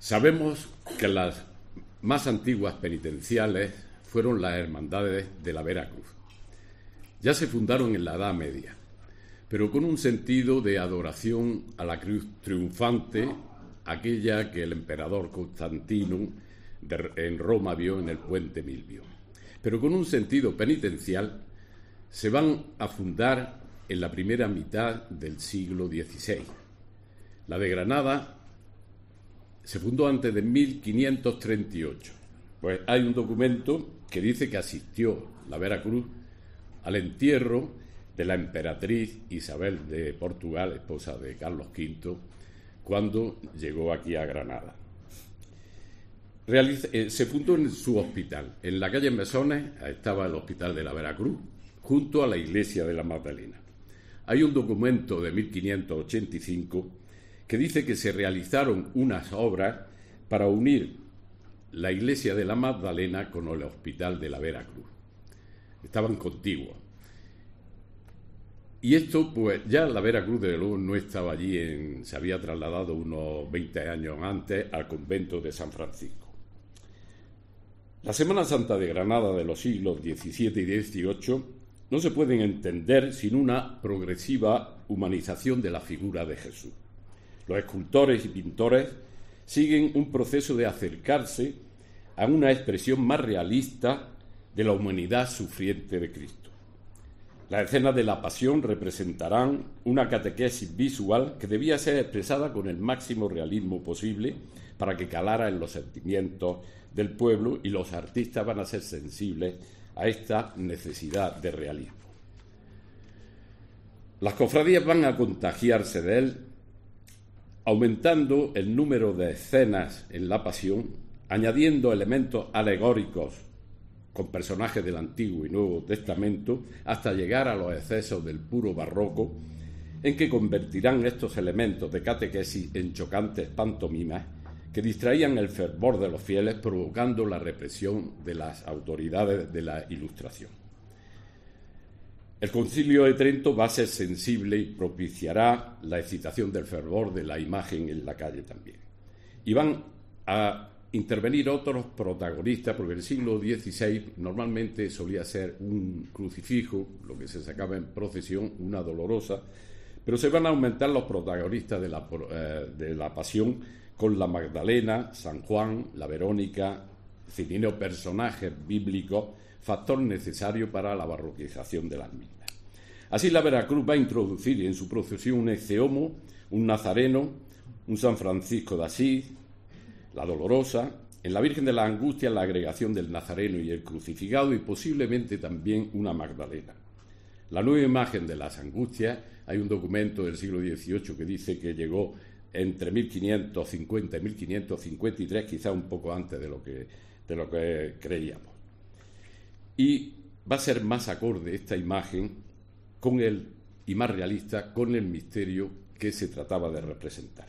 Sabemos que las más antiguas penitenciales fueron las hermandades de la Vera Cruz. Ya se fundaron en la Edad Media, pero con un sentido de adoración a la cruz triunfante, aquella que el emperador Constantino en Roma vio en el puente Milvio. Pero con un sentido penitencial, se van a fundar en la primera mitad del siglo XVI. La de Granada se fundó antes de 1538. Pues hay un documento que dice que asistió la Vera Cruz al entierro de la emperatriz Isabel de Portugal, esposa de Carlos V, cuando llegó aquí a Granada. Se fundó en su hospital. En la calle Mesones estaba el hospital de la Vera Cruz, junto a la iglesia de la Magdalena. Hay un documento de 1585 que dice que se realizaron unas obras para unir la iglesia de la Magdalena con el hospital de la Vera Cruz. Estaban contiguos. Y esto, pues ya la Vera Cruz, desde luego, no estaba allí, se había trasladado unos 20 años antes al convento de San Francisco. La Semana Santa de Granada de los siglos XVII y XVIII no se pueden entender sin una progresiva humanización de la figura de Jesús. Los escultores y pintores siguen un proceso de acercarse a una expresión más realista de la humanidad sufriente de Cristo. Las escenas de la Pasión representarán una catequesis visual que debía ser expresada con el máximo realismo posible para que calara en los sentimientos del pueblo, y los artistas van a ser sensibles a esta necesidad de realismo. Las cofradías van a contagiarse de él, aumentando el número de escenas en la Pasión, añadiendo elementos alegóricos con personajes del Antiguo y Nuevo Testamento, hasta llegar a los excesos del puro barroco, en que convertirán estos elementos de catequesis en chocantes pantomimas que distraían el fervor de los fieles, provocando la represión de las autoridades de la Ilustración. El Concilio de Trento va a ser sensible y propiciará la excitación del fervor de la imagen en la calle también. Y van a intervenir otros protagonistas, porque en el siglo XVI normalmente solía ser un crucifijo, lo que se sacaba en procesión, una dolorosa, pero se van a aumentar los protagonistas de la Pasión con la Magdalena, San Juan, la Verónica, Cirineo, personajes bíblicos, factor necesario para la barroquización de las mismas. Así la Vera Cruz va a introducir en su procesión un Ecce-Homo, un Nazareno, un San Francisco de Asís, la Dolorosa, en la Virgen de la Angustia la agregación del Nazareno y el crucificado, y posiblemente también una Magdalena. La nueva imagen de las Angustias, hay un documento del siglo XVIII que dice que llegó entre 1550 y 1553, quizá un poco antes de lo que creíamos. Y va a ser más acorde esta imagen y más realista con el misterio que se trataba de representar.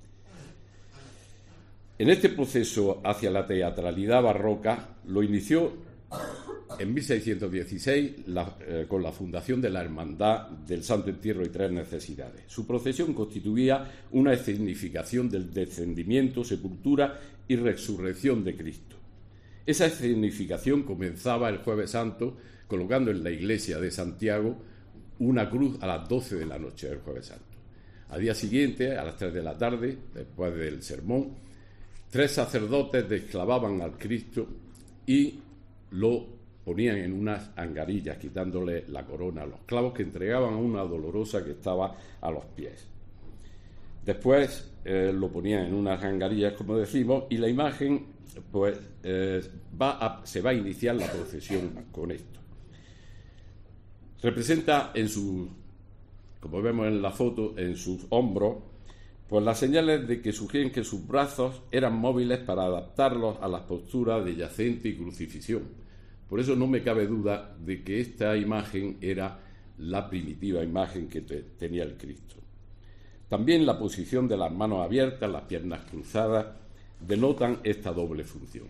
En este proceso hacia la teatralidad barroca lo inició en 1616 con la fundación de la Hermandad del Santo Entierro y Tres Necesidades. Su procesión constituía una escenificación del descendimiento, sepultura y resurrección de Cristo. Esa escenificación comenzaba el Jueves Santo colocando en la iglesia de Santiago una cruz a las 12 de la noche del Jueves Santo. Al día siguiente, a las 3 de la tarde, después del sermón, 3 sacerdotes desclavaban al Cristo y lo ponían en unas angarillas, quitándole la corona a los clavos, que entregaban a una dolorosa que estaba a los pies. Después lo ponían en unas angarillas, como decimos, y la imagen pues se va a iniciar la procesión con esto. Representa como vemos en la foto, en sus hombros, pues las señales de que sugieren que sus brazos eran móviles para adaptarlos a las posturas de yacente y crucifixión. Por eso no me cabe duda de que esta imagen era la primitiva imagen que tenía el Cristo. También la posición de las manos abiertas, las piernas cruzadas, denotan esta doble función.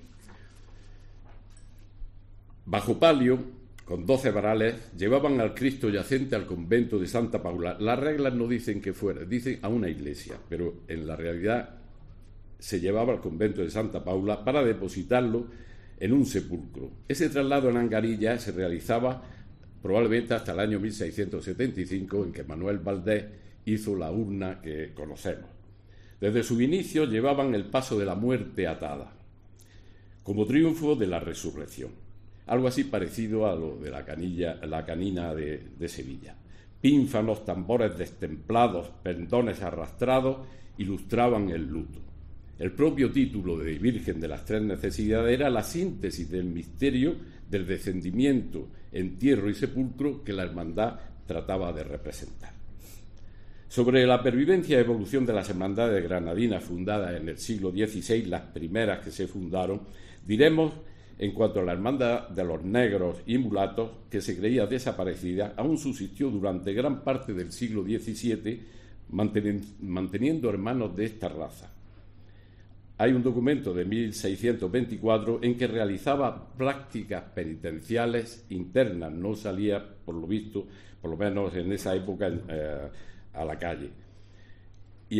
Bajo palio, con 12 varales, llevaban al Cristo yacente al convento de Santa Paula. Las reglas no dicen que fuera, dicen a una iglesia, pero en la realidad se llevaba al convento de Santa Paula para depositarlo en un sepulcro. Ese traslado en Angarilla se realizaba probablemente hasta el año 1675, en que Manuel Valdés hizo la urna que conocemos. Desde su inicio llevaban el paso de la muerte atada, como triunfo de la resurrección, algo así parecido a lo de la canina de Sevilla. Pínfanos, tambores destemplados, pendones arrastrados ilustraban el luto. El propio título de Virgen de las Tres Necesidades era la síntesis del misterio del descendimiento, entierro y sepulcro que la hermandad trataba de representar. Sobre la pervivencia y evolución de las hermandades granadinas fundadas en el siglo XVI, las primeras que se fundaron, diremos, en cuanto a la hermandad de los negros y mulatos, que se creía desaparecida, aún subsistió durante gran parte del siglo XVII, manteniendo hermanos de esta raza. Hay un documento de 1624 en que realizaba prácticas penitenciales internas, no salía, por lo visto, por lo menos en esa época, a la calle. Y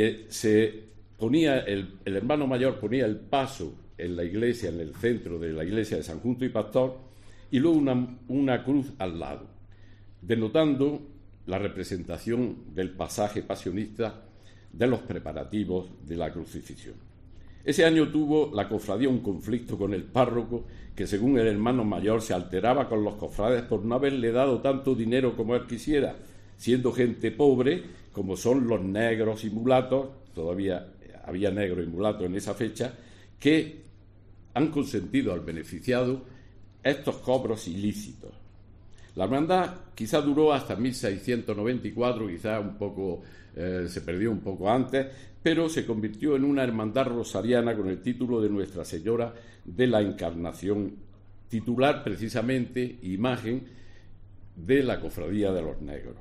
el hermano mayor ponía el paso en la iglesia, en el centro de la iglesia de San Junto y Pastor, y luego una cruz al lado, denotando la representación del pasaje pasionista de los preparativos de la crucifixión. Ese año tuvo la cofradía un conflicto con el párroco que, según el hermano mayor, se alteraba con los cofrades por no haberle dado tanto dinero como él quisiera, siendo gente pobre, como son los negros y mulatos, todavía había negros y mulatos en esa fecha, que han consentido al beneficiado estos cobros ilícitos. La hermandad quizá duró hasta 1694, quizá un poco se perdió un poco antes, pero se convirtió en una hermandad rosariana con el título de Nuestra Señora de la Encarnación, titular precisamente, imagen de la Cofradía de los Negros.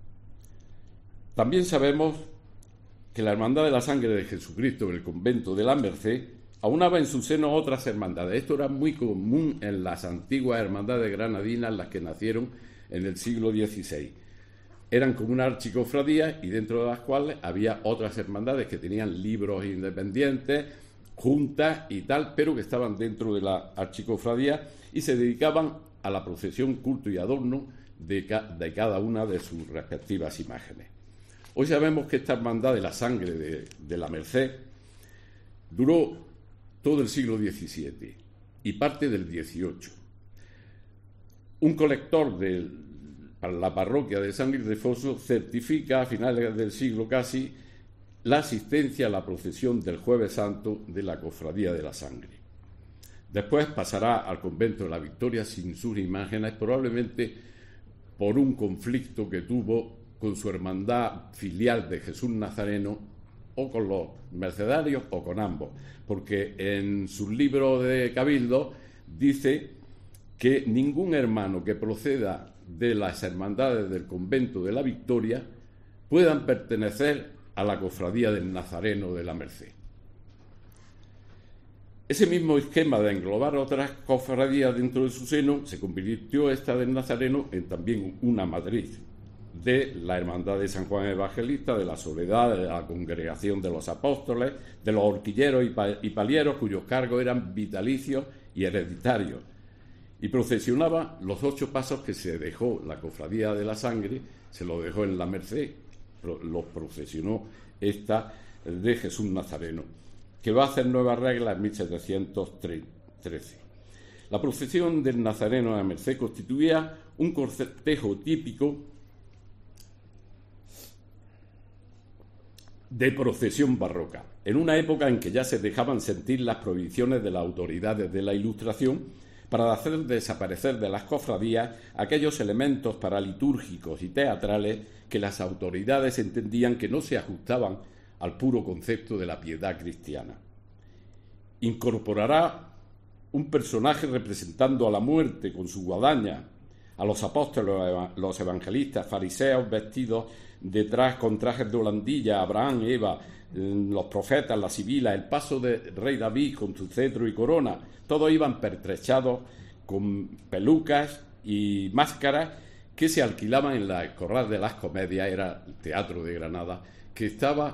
También sabemos que la Hermandad de la Sangre de Jesucristo en el convento de la Merced aunaba en su seno otras hermandades. Esto era muy común en las antiguas hermandades granadinas, las que nacieron en el siglo XVI. Eran como una archicofradía y dentro de las cuales había otras hermandades que tenían libros independientes, juntas y tal, pero que estaban dentro de la archicofradía y se dedicaban a la procesión, culto y adorno de cada una de sus respectivas imágenes. Hoy sabemos que esta hermandad de la Sangre de la Merced duró todo el siglo XVII y parte del XVIII. Un colector para la parroquia de San Ildefonso certifica a finales del siglo casi la asistencia a la procesión del Jueves Santo de la Cofradía de la Sangre. Después pasará al convento de la Victoria sin sus imágenes, probablemente por un conflicto que tuvo con su hermandad filial de Jesús Nazareno, o con los mercedarios o con ambos, porque en sus libros de cabildo dice que ningún hermano que proceda de las hermandades del convento de la Victoria puedan pertenecer a la cofradía del Nazareno de la Merced. Ese mismo esquema de englobar otras cofradías dentro de su seno se convirtió esta del Nazareno en también una matriz de la Hermandad de San Juan Evangelista, de la Soledad, de la Congregación de los Apóstoles, de los horquilleros y palieros, cuyos cargos eran vitalicios y hereditarios, y procesionaba los 8 pasos que se dejó la Cofradía de la Sangre, se los dejó en la Merced, los procesionó esta de Jesús Nazareno, que va a hacer nuevas reglas en 1713. La procesión del Nazareno de la Merced constituía un cortejo típico de procesión barroca, en una época en que ya se dejaban sentir las prohibiciones de las autoridades de la Ilustración para hacer desaparecer de las cofradías aquellos elementos paralitúrgicos y teatrales que las autoridades entendían que no se ajustaban al puro concepto de la piedad cristiana. Incorporará un personaje representando a la muerte con su guadaña, a los apóstoles, los evangelistas, fariseos vestidos detrás con trajes de holandilla, Abraham, Eva, los profetas, la sibila, el paso de rey David con su cetro y corona, todos iban pertrechados con pelucas y máscaras que se alquilaban en la Corral de las Comedias, era el teatro de Granada, que estaba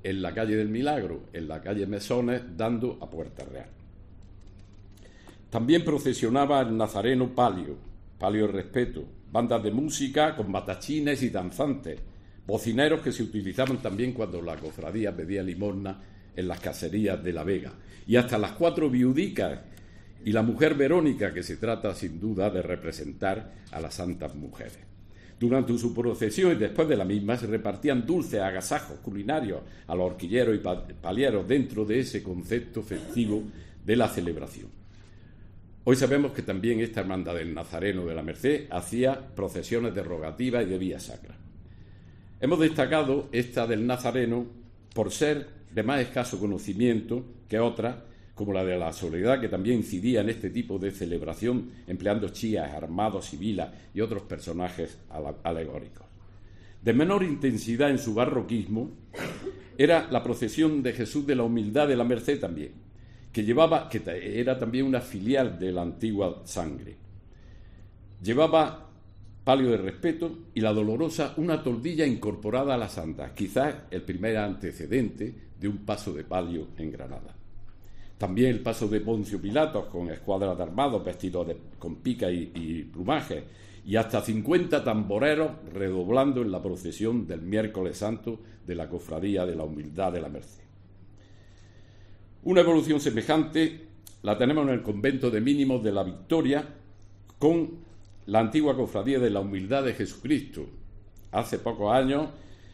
en la calle del Milagro, en la calle Mesones, dando a Puerta Real. También procesionaba el nazareno palio de respeto, bandas de música con matachines y danzantes, bocineros que se utilizaban también cuando la cofradía pedía limosna en las caserías de La Vega, y hasta las 4 viudicas y la mujer Verónica, que se trata sin duda de representar a las santas mujeres. Durante su procesión y después de la misma se repartían dulces, agasajos culinarios a los horquilleros y palieros dentro de ese concepto festivo de la celebración. Hoy sabemos que también esta hermandad del Nazareno de la Merced hacía procesiones de rogativa y de vía sacra. Hemos destacado esta del Nazareno por ser de más escaso conocimiento que otras, como la de la Soledad, que también incidía en este tipo de celebración, empleando chías, armados, sibilas y otros personajes alegóricos. De menor intensidad en su barroquismo era la procesión de Jesús de la Humildad de la Merced también, que era también una filial de la antigua Sangre. Llevaba palio de respeto y la Dolorosa una toldilla incorporada a la Santa, quizás el primer antecedente de un paso de palio en Granada. También el paso de Poncio Pilatos con escuadras de armados vestidos con pica y plumaje, y hasta 50 tamboreros redoblando en la procesión del miércoles santo de la Cofradía de la Humildad de la Merced. Una evolución semejante la tenemos en el convento de Mínimos de la Victoria con la antigua Cofradía de la Humildad de Jesucristo. Hace pocos años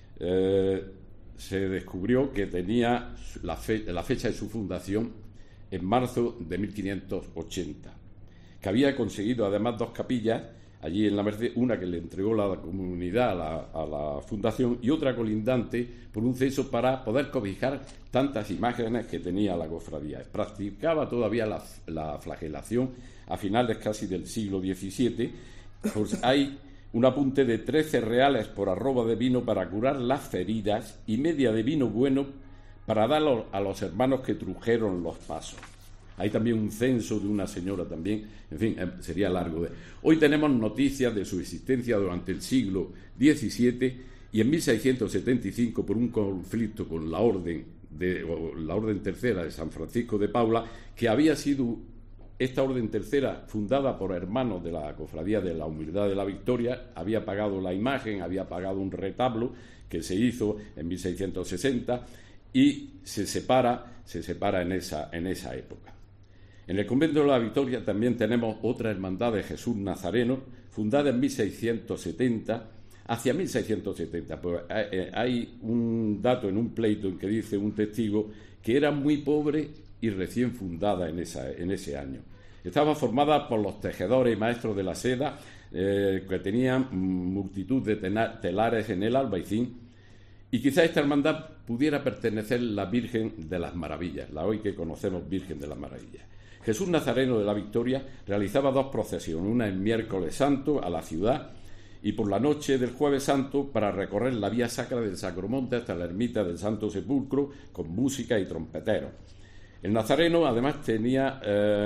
se descubrió que tenía la fecha de su fundación en marzo de 1580, que había conseguido además 2 capillas allí en la Merced, una que le entregó la comunidad a la fundación y otra colindante por un censo para poder cobijar tantas imágenes que tenía la cofradía. Practicaba todavía la flagelación a finales casi del siglo XVII, pues hay un apunte de 13 reales por arroba de vino para curar las feridas y media de vino bueno para dar a los hermanos que trujeron los pasos. Hay también un censo de una señora también, en fin, sería largo. Hoy tenemos noticias de su existencia durante el siglo XVII y en 1675, por un conflicto con la Orden Tercera de San Francisco de Paula, que había sido esta Orden Tercera fundada por hermanos de la Cofradía de la Humildad de la Victoria, había pagado la imagen, había pagado un retablo que se hizo en 1660 y se separa en esa época. En el convento de la Victoria también tenemos otra hermandad de Jesús Nazareno, fundada en 1670, hacia 1670. Pues hay un dato en un pleito en que dice un testigo que era muy pobre y recién fundada en ese año. Estaba formada por los tejedores y maestros de la seda, que tenían multitud de telares en el albaicín, y quizá esta hermandad pudiera pertenecer a la Virgen de las Maravillas, la hoy que conocemos Virgen de las Maravillas. Jesús Nazareno de la Victoria realizaba 2 procesiones, una el miércoles santo a la ciudad y por la noche del jueves santo para recorrer la vía sacra del Sacromonte hasta la ermita del Santo Sepulcro con música y trompeteros. El Nazareno además tenía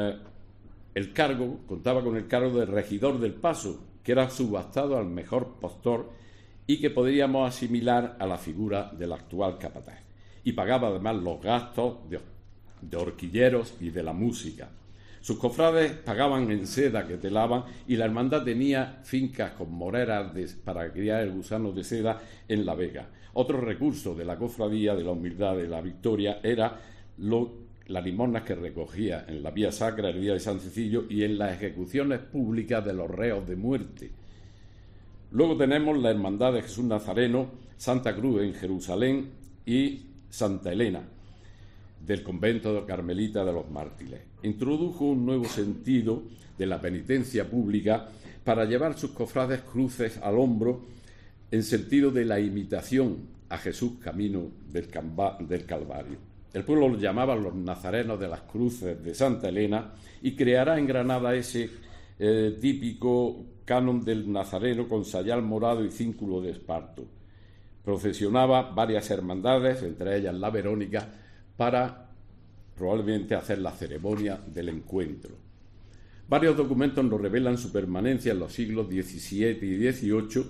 contaba con el cargo de regidor del paso, que era subastado al mejor postor y que podríamos asimilar a la figura del actual capataz. Y pagaba además los gastos de horquilleros y de la música. Sus cofrades pagaban en seda que telaban y la hermandad tenía fincas con moreras para criar el gusano de seda en La Vega. Otro recurso de la Cofradía de la Humildad de la Victoria era las limosnas que recogía en la vía sacra el día de San Cecilio y en las ejecuciones públicas de los reos de muerte. Luego tenemos la Hermandad de Jesús Nazareno, Santa Cruz en Jerusalén y Santa Elena, del convento de Carmelita de los Mártires. Introdujo un nuevo sentido de la penitencia pública para llevar sus cofrades cruces al hombro en sentido de la imitación a Jesús camino del Calvario. El pueblo los llamaba los nazarenos de las cruces de Santa Elena y creará en Granada ese típico canon del nazareno con sayal morado y cínculo de esparto. Procesionaba varias hermandades, entre ellas la Verónica, para probablemente hacer la ceremonia del encuentro. Varios documentos nos revelan su permanencia en los siglos XVII y XVIII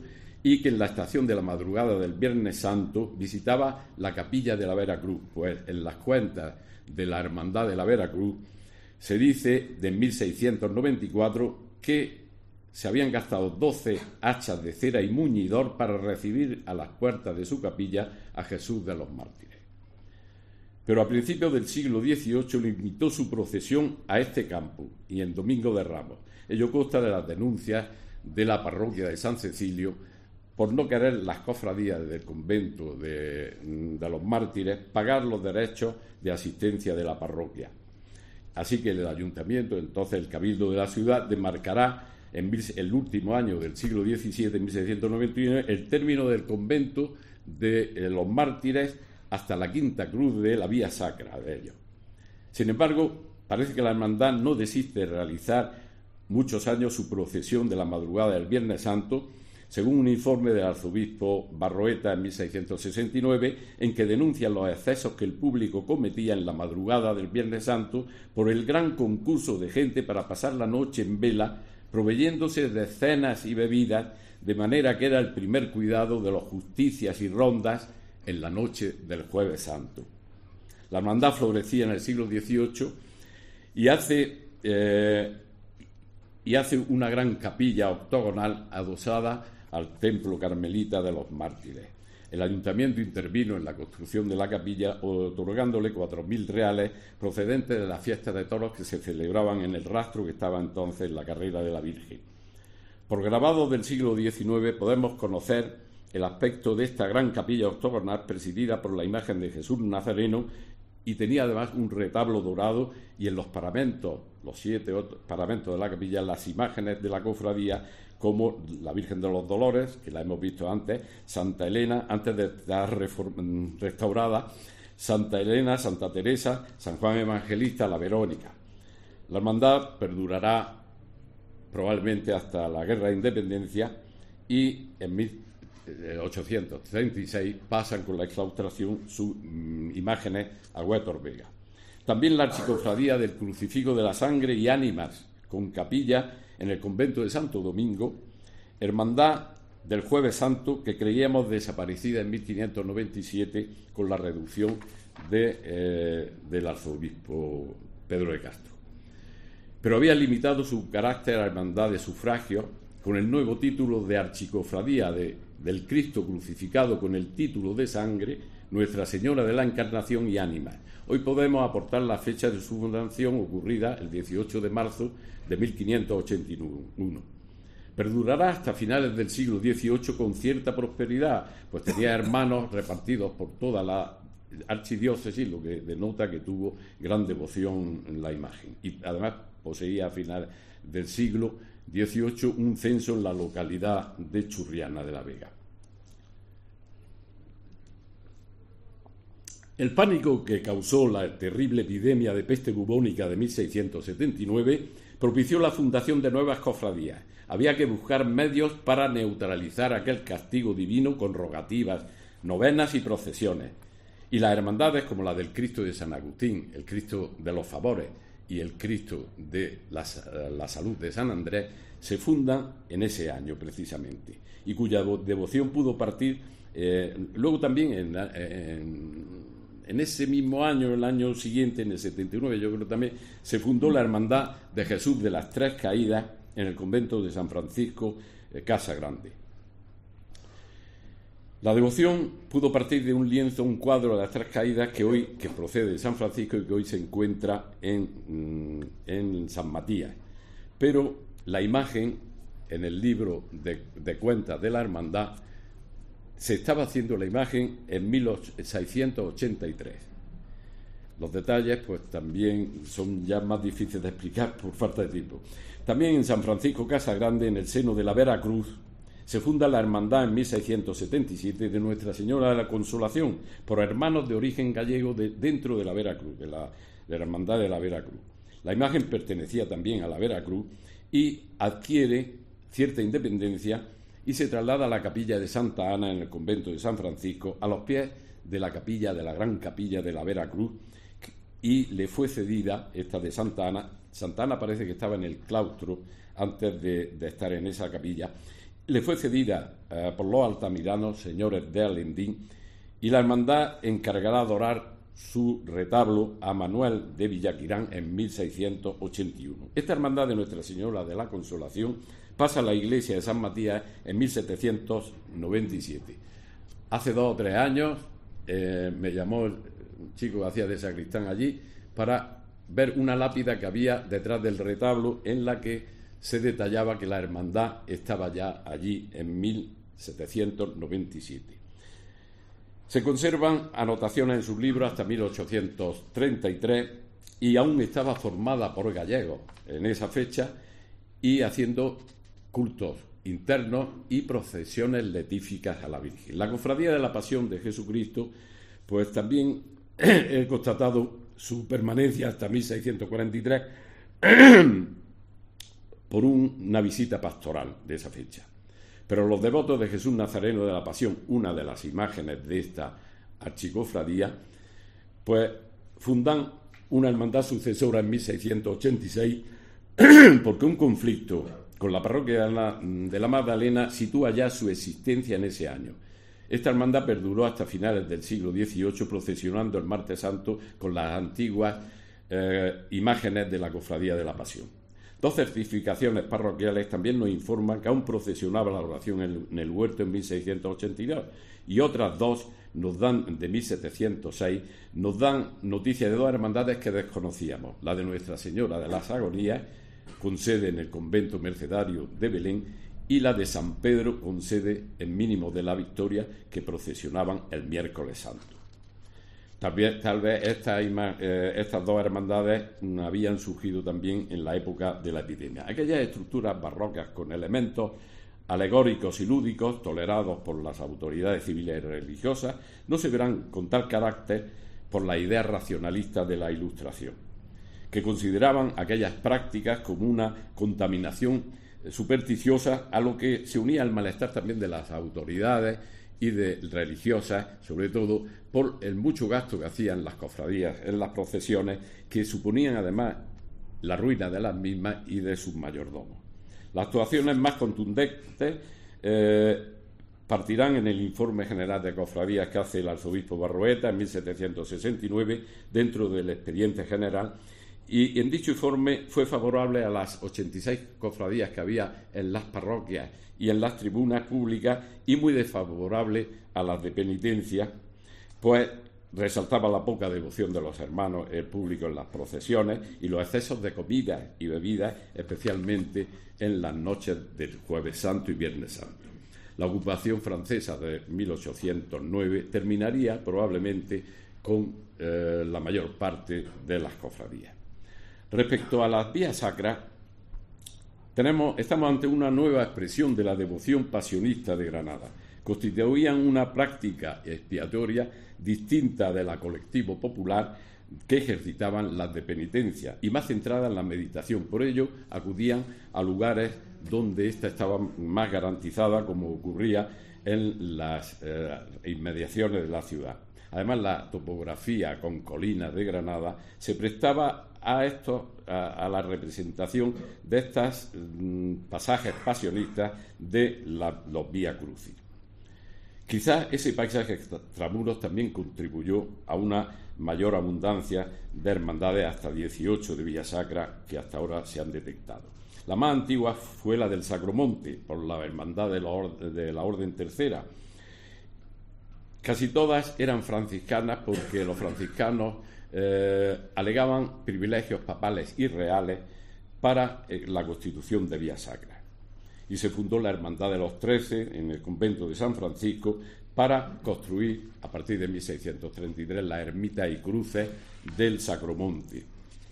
y que en la estación de la madrugada del Viernes Santo visitaba la capilla de la Veracruz. Pues en las cuentas de la Hermandad de la Veracruz se dice de 1694 que se habían gastado 12 hachas de cera y muñidor para recibir a las puertas de su capilla a Jesús de los Mártires. Pero a principios del siglo XVIII limitó su procesión a este campo y en Domingo de Ramos. Ello consta de las denuncias de la parroquia de San Cecilio por no querer las cofradías del convento de los Mártires pagar los derechos de asistencia de la parroquia. Así que el ayuntamiento, entonces el cabildo de la ciudad, demarcará en el último año del siglo XVII, en 1699, el término del convento de los Mártires hasta la quinta cruz de la vía sacra de ellos. Sin embargo, parece que la hermandad no desiste de realizar muchos años su procesión de la madrugada del Viernes Santo, según un informe del arzobispo Barroeta en 1669, en que denuncian los excesos que el público cometía en la madrugada del Viernes Santo por el gran concurso de gente para pasar la noche en vela, proveyéndose de cenas y bebidas, de manera que era el primer cuidado de los justicias y rondas en la noche del Jueves Santo. La hermandad florecía en el siglo XVIII y hace una gran capilla octogonal adosada al templo carmelita de los Mártires. El ayuntamiento intervino en la construcción de la capilla, otorgándole 4.000 reales procedentes de las fiestas de toros que se celebraban en el rastro que estaba entonces en la carrera de la Virgen. Por grabados del siglo XIX podemos conocer el aspecto de esta gran capilla octogonal presidida por la imagen de Jesús Nazareno, y tenía además un retablo dorado, y en los paramentos, los 7 paramentos de la capilla, las imágenes de la cofradía, como la Virgen de los Dolores, que la hemos visto antes, Santa Elena, antes de estar restaurada, Santa Elena, Santa Teresa, San Juan Evangelista, la Verónica. La hermandad perdurará probablemente hasta la Guerra de Independencia, y en 1836 pasan con la exclaustración sus imágenes a Huétor Vega. También la archicofradía del Crucifijo de la Sangre y Ánimas, con capilla en el convento de Santo Domingo, hermandad del Jueves Santo, que creíamos desaparecida en 1597 con la reducción del arzobispo Pedro de Castro. Pero había limitado su carácter a hermandad de sufragio con el nuevo título de archicofradía del Cristo crucificado con el título de sangre, Nuestra Señora de la Encarnación y Ánimas. Hoy podemos aportar la fecha de su fundación, ocurrida el 18 de marzo de 1581. Perdurará hasta finales del siglo XVIII con cierta prosperidad, pues tenía hermanos repartidos por toda la archidiócesis, lo que denota que tuvo gran devoción en la imagen. Y además poseía a finales del siglo XVIII un censo en la localidad de Churriana de la Vega. El pánico que causó la terrible epidemia de peste bubónica de 1679 propició la fundación de nuevas cofradías. Había que buscar medios para neutralizar aquel castigo divino con rogativas, novenas y procesiones. Y las hermandades, como la del Cristo de San Agustín, el Cristo de los Favores y el Cristo de la Salud de San Andrés, se fundan en ese año precisamente, y cuya devoción pudo partir luego también en ese mismo año, el año siguiente, en el 79, yo creo también, se fundó la Hermandad de Jesús de las Tres Caídas en el convento de San Francisco, Casa Grande. La devoción pudo partir de un lienzo, un cuadro de las Tres Caídas que procede de San Francisco y que hoy se encuentra en San Matías. Pero la imagen, en el libro de cuentas de la Hermandad, se estaba haciendo la imagen en 1683. Los detalles, pues también son ya más difíciles de explicar por falta de tiempo. También en San Francisco Casa Grande, en el seno de la Veracruz, se funda la hermandad en 1677 de Nuestra Señora de la Consolación, por hermanos de origen gallego dentro de la Veracruz, de la hermandad de la Veracruz. La imagen pertenecía también a la Veracruz y adquiere cierta independencia y se traslada a la capilla de Santa Ana en el convento de San Francisco, a los pies de la capilla, de la gran capilla de la Veracruz, y le fue cedida esta de Santa Ana. Santa Ana parece que estaba en el claustro antes de estar en esa capilla, le fue cedida por los altamiranos, señores de Alendín, y la hermandad encargará adorar su retablo a Manuel de Villaquirán en 1681. Esta hermandad de Nuestra Señora de la Consolación pasa a la iglesia de San Matías en 1797. Hace 2 o 3 años me llamó un chico que hacía de sacristán allí para ver una lápida que había detrás del retablo en la que se detallaba que la hermandad estaba ya allí en 1797. Se conservan anotaciones en sus libros hasta 1833 y aún estaba formada por gallegos en esa fecha y haciendo cultos internos y procesiones letíficas a la Virgen. La Cofradía de la Pasión de Jesucristo, pues también he constatado su permanencia hasta 1643 por una visita pastoral de esa fecha. Pero los devotos de Jesús Nazareno de la Pasión, una de las imágenes de esta archicofradía, pues fundan una hermandad sucesora en 1686 porque un conflicto con la parroquia de la Magdalena sitúa ya su existencia en ese año. Esta hermandad perduró hasta finales del siglo XVIII, procesionando el Martes Santo con las antiguas imágenes de la Cofradía de la Pasión. 2 certificaciones parroquiales también nos informan que aún procesionaba la oración en el huerto en 1682 y otras 2 nos dan, de 1706, nos dan noticia de 2 hermandades que desconocíamos, la de Nuestra Señora de las Agonías, con sede en el convento mercedario de Belén, y la de San Pedro, con sede en Mínimo de la Victoria, que procesionaban el miércoles santo. Tal vez estas 2 hermandades habían surgido también en la época de la epidemia. Aquellas estructuras barrocas con elementos alegóricos y lúdicos tolerados por las autoridades civiles y religiosas no se verán con tal carácter por la idea racionalista de la Ilustración, que consideraban aquellas prácticas como una contaminación supersticiosa, a lo que se unía el malestar también de las autoridades y de religiosas, sobre todo por el mucho gasto que hacían las cofradías en las procesiones, que suponían además la ruina de las mismas y de sus mayordomos. Las actuaciones más contundentes partirán en el informe general de cofradías que hace el arzobispo Barroeta en 1769 dentro del expediente general, y en dicho informe fue favorable a las 86 cofradías que había en las parroquias y en las tribunas públicas y muy desfavorable a las de penitencia, pues resaltaba la poca devoción de los hermanos públicos en las procesiones y los excesos de comida y bebidas, especialmente en las noches del Jueves Santo y Viernes Santo. La ocupación francesa de 1809 terminaría probablemente con la mayor parte de las cofradías. Respecto a las vías sacras, estamos ante una nueva expresión de la devoción pasionista de Granada. Constituían una práctica expiatoria distinta de la colectivo popular que ejercitaban las de penitencia y más centrada en la meditación. Por ello, acudían a lugares donde ésta estaba más garantizada, como ocurría en las inmediaciones de la ciudad. Además, la topografía con colinas de Granada se prestaba a la representación de estos pasajes pasionistas de los Vía Crucis. Quizás ese paisaje extramuros también contribuyó a una mayor abundancia de hermandades, hasta 18 de Villa Sacra que hasta ahora se han detectado. La más antigua fue la del Sacromonte, por la hermandad de la Orden Tercera. Casi todas eran franciscanas porque los franciscanos alegaban privilegios papales y reales para la constitución de Vía Sacra. Y se fundó la Hermandad de los 13 en el convento de San Francisco para construir, a partir de 1633, la ermita y cruces del Sacromonte.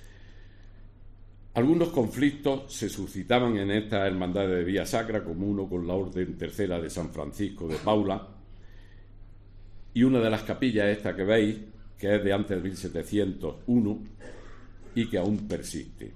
Algunos conflictos se suscitaban en estas hermandades de Vía Sacra, como uno con la Orden Tercera de San Francisco de Paula, y una de las capillas esta que veis, que es de antes de 1701 y que aún persiste.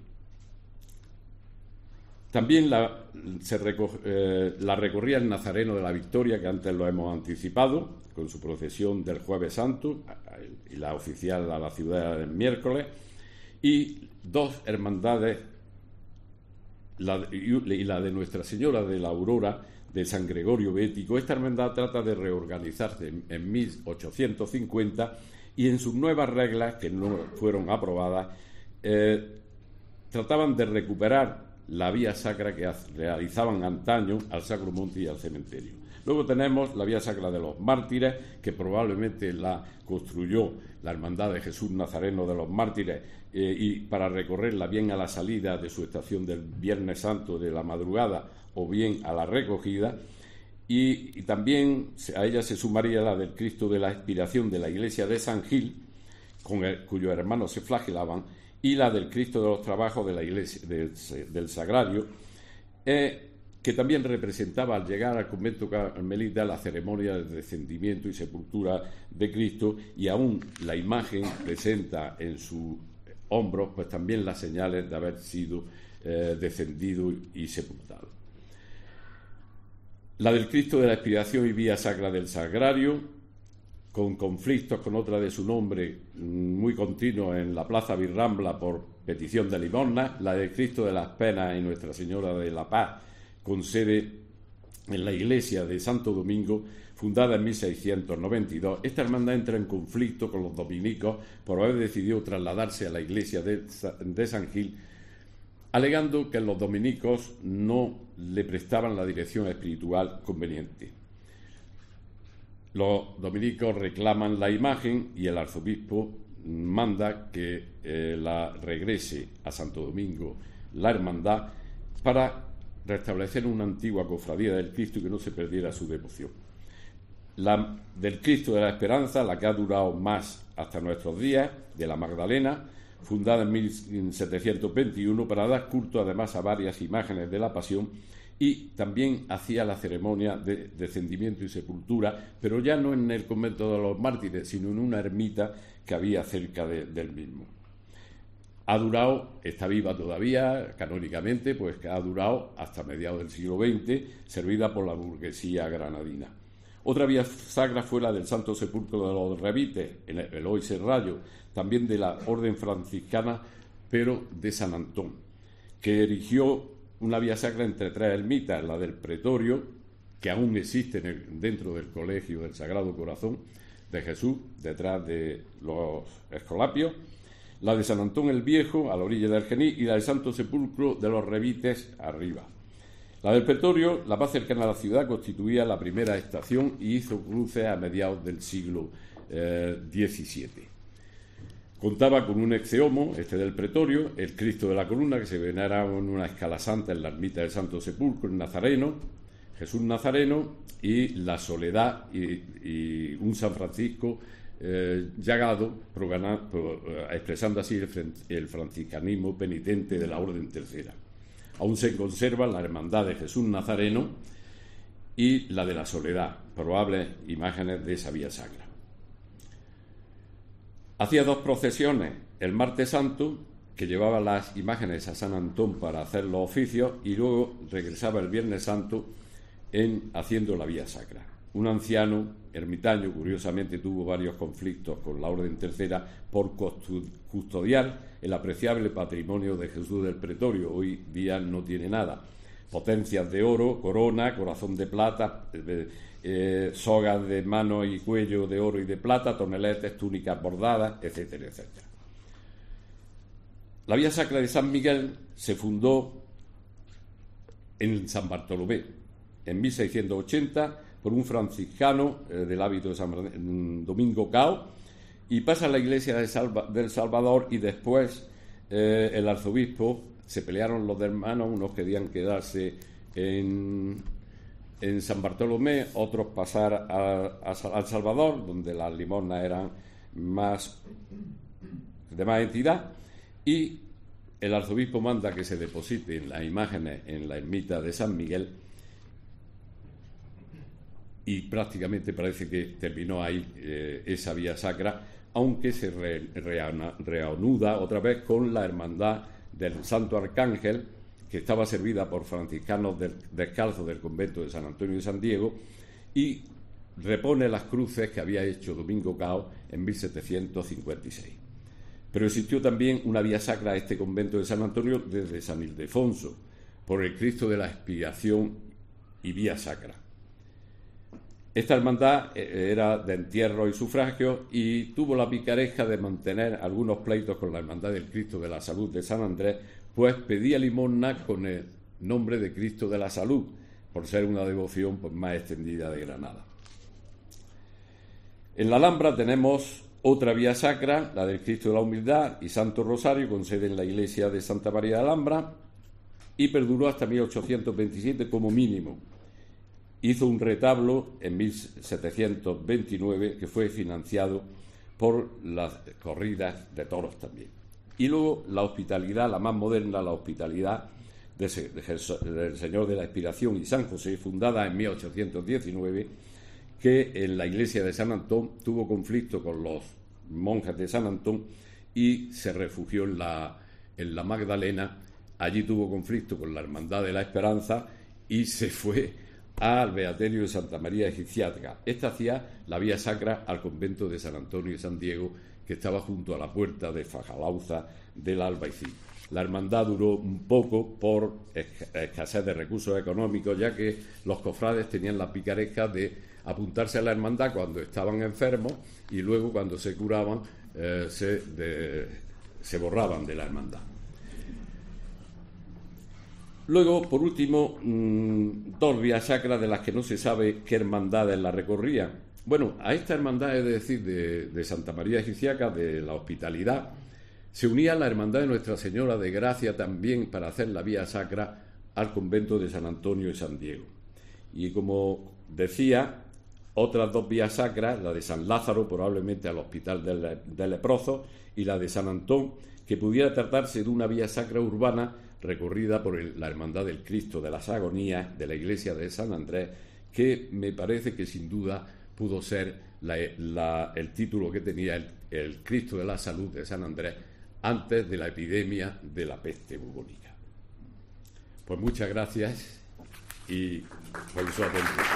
También la recorría el Nazareno de la Victoria, que antes lo hemos anticipado, con su procesión del Jueves Santo y la oficial a la ciudad del miércoles, y 2 hermandades, y la de Nuestra Señora de la Aurora de San Gregorio Bético, esta hermandad trata de reorganizarse en 1850 y en sus nuevas reglas, que no fueron aprobadas, trataban de recuperar la vía sacra que realizaban antaño al Sacro Monte y al cementerio. Luego tenemos la vía sacra de los mártires, que probablemente la construyó la Hermandad de Jesús Nazareno de los Mártires, y para recorrerla bien a la salida de su estación del Viernes Santo de la madrugada o bien a la recogida, y también a ella se sumaría la del Cristo de la Expiración de la iglesia de San Gil, cuyos hermanos se flagelaban, y la del Cristo de los Trabajos de la iglesia del Sagrario, que también representaba al llegar al convento carmelita la ceremonia de descendimiento y sepultura de Cristo, y aún la imagen presenta en sus hombros pues también las señales de haber sido descendido y sepultado. La del Cristo de la Expiración y vía sacra del Sagrario, con conflictos con otra de su nombre muy continuos en la Plaza Virrambla por petición de limosna, la del Cristo de las Penas y Nuestra Señora de la Paz, con sede en la iglesia de Santo Domingo, fundada en 1692. Esta hermandad entra en conflicto con los dominicos por haber decidido trasladarse a la iglesia de San Gil, alegando que los dominicos no le prestaban la dirección espiritual conveniente. Los dominicos reclaman la imagen y el arzobispo manda que la regrese a Santo Domingo la hermandad para restablecer una antigua cofradía del Cristo y que no se perdiera su devoción. La del Cristo de la Esperanza, la que ha durado más hasta nuestros días, de la Magdalena, fundada en 1721 para dar culto además a varias imágenes de la Pasión, y también hacía la ceremonia de descendimiento y sepultura, pero ya no en el convento de los mártires, sino en una ermita que había cerca del mismo. Ha durado, está viva todavía, canónicamente, pues que ha durado hasta mediados del siglo XX, servida por la burguesía granadina. Otra vía sacra fue la del Santo Sepulcro de los Revites, en el hoy Serrallo, también de la Orden Franciscana, pero de San Antón, que erigió una vía sacra entre tres ermitas, la del Pretorio, que aún existe dentro del Colegio del Sagrado Corazón de Jesús, detrás de los Escolapios, la de San Antón el Viejo, a la orilla del Genil, y la del Santo Sepulcro de los Revites, arriba. La del Pretorio, la más cercana a la ciudad, constituía la primera estación y hizo cruces a mediados del siglo XVII. Contaba con un exeomo, este del Pretorio, el Cristo de la Columna, que se veneraba en una escala santa en la ermita del Santo Sepulcro, el Nazareno, Jesús Nazareno, y la Soledad y un San Francisco llagado, expresando así el franciscanismo penitente de la Orden Tercera. Aún se conservan la Hermandad de Jesús Nazareno y la de la Soledad, probables imágenes de esa vía sacra. Hacía dos procesiones, el Martes Santo, que llevaba las imágenes a San Antón para hacer los oficios, y luego regresaba el Viernes Santo haciendo la vía sacra. Un anciano ermitaño, curiosamente, tuvo varios conflictos con la Orden Tercera por custodiar el apreciable patrimonio de Jesús del Pretorio. Hoy día no tiene nada. Potencias de oro, corona, corazón de plata, sogas de mano y cuello de oro y de plata, toneletes, túnicas bordadas, etcétera, etcétera. La vía sacra de San Miguel se fundó en San Bartolomé, en 1680, por un franciscano del hábito de San Domingo Cao, y pasa a la iglesia del Salvador, y después el arzobispo, se pelearon los hermanos, unos querían quedarse en San Bartolomé, otros pasar al Salvador, donde las limosnas eran de más entidad, y el arzobispo manda que se depositen las imágenes en la ermita de San Miguel, y prácticamente parece que terminó ahí esa vía sacra, aunque se reanuda otra vez con la hermandad del Santo Arcángel, que estaba servida por franciscanos descalzos del convento de San Antonio y San Diego, y repone las cruces que había hecho Domingo Cao en 1756. Pero existió también una vía sacra a este convento de San Antonio desde San Ildefonso, por el Cristo de la Expiación y Vía Sacra. Esta hermandad era de entierro y sufragio y tuvo la picaresca de mantener algunos pleitos con la Hermandad del Cristo de la Salud de San Andrés, pues pedía limosna con el nombre de Cristo de la Salud, por ser una devoción pues, más extendida de Granada. En la Alhambra tenemos otra vía sacra, la del Cristo de la Humildad y Santo Rosario, con sede en la iglesia de Santa María de Alhambra, y perduró hasta 1827 como mínimo. Hizo un retablo en 1729 que fue financiado por las corridas de toros también. Y luego la hospitalidad, la más moderna, la hospitalidad del Señor de la Expiración y San José, fundada en 1819, que en la iglesia de San Antón tuvo conflicto con los monjes de San Antón y se refugió en la Magdalena. Allí tuvo conflicto con la Hermandad de la Esperanza y se fue al Beaterio de Santa María Egipciática. Esta hacía la vía sacra al convento de San Antonio y San Diego, que estaba junto a la puerta de Fajalauza del Albaicín. La hermandad duró un poco por escasez de recursos económicos, ya que los cofrades tenían la picaresca de apuntarse a la hermandad cuando estaban enfermos y luego cuando se curaban se borraban de la hermandad. Luego, por último, dos vías sacras de las que no se sabe qué hermandades la recorrían. Bueno, a esta hermandad, es decir, de Santa María Egipciaca, de la Hospitalidad, se unía la hermandad de Nuestra Señora de Gracia también para hacer la vía sacra al convento de San Antonio y San Diego. Y como decía, otras dos vías sacras, la de San Lázaro, probablemente al Hospital de Leprosos, y la de San Antón, que pudiera tratarse de una vía sacra urbana recorrida por la Hermandad del Cristo de las Agonías de la iglesia de San Andrés, que me parece que sin duda pudo ser el título que tenía el Cristo de la Salud de San Andrés antes de la epidemia de la peste bubónica. Pues muchas gracias y por su atención.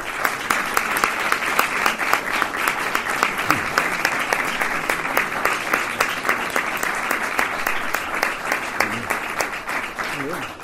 Muy bien.